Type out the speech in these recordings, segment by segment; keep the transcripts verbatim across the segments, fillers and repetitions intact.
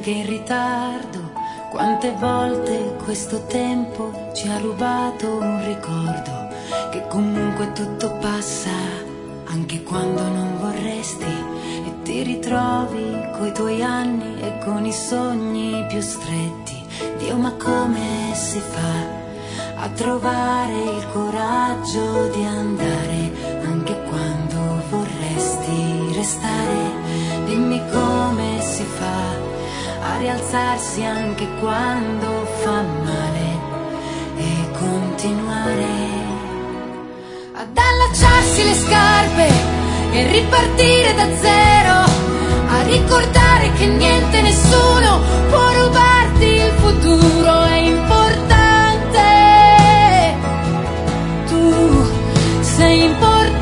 anche in ritardo. Quante volte questo tempo ci ha rubato un ricordo, che comunque tutto passa, anche quando non vorresti, e ti ritrovi coi tuoi anni e con i sogni più stretti. Dio, ma come si fa a trovare il coraggio di andare, anche quando vorresti restare? Dimmi come si fa a rialzarsi anche quando fa male e continuare ad allacciarsi le scarpe e ripartire da zero, a ricordare che niente, nessuno può rubarti il futuro. È importante, tu sei importante.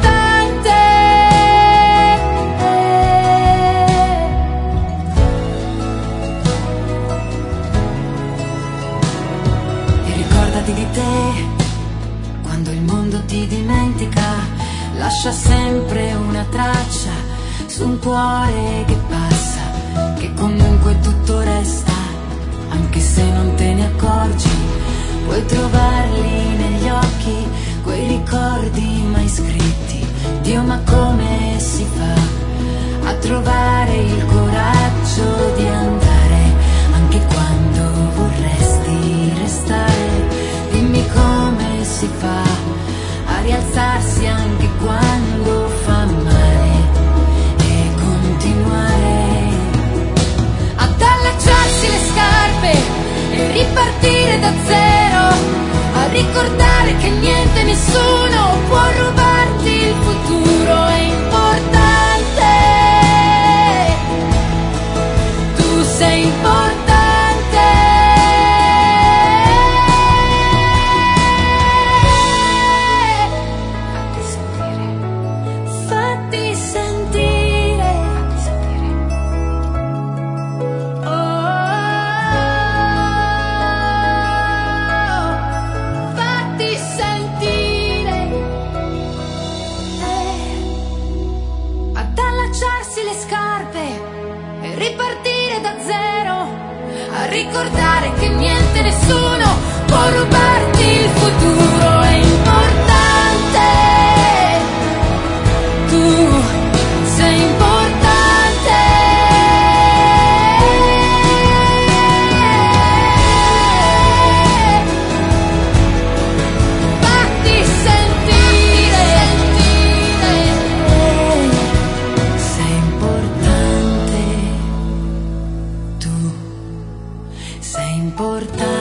E ricordati di te quando il mondo ti dimentica, lascia sempre una traccia su un cuore che passa, che comunque tutto resta, anche se non te ne accorgi. Puoi trovarli negli occhi, quei ricordi mai scritti. Dio, ma come si fa a trovare il coraggio di andare, anche quando vorresti restare? Dimmi come si fa a rialzarsi anche quando fa male e continuare ad allacciarsi le scarpe e ripartire da zero, a ricordare che niente, nessuno può rubarti il futuro. È importante, tu sei importante. Ricordare che niente, nessuno può rubarti il futuro. È importante, tu sei importante. Fatti sentire, sei importante, tu sei importante.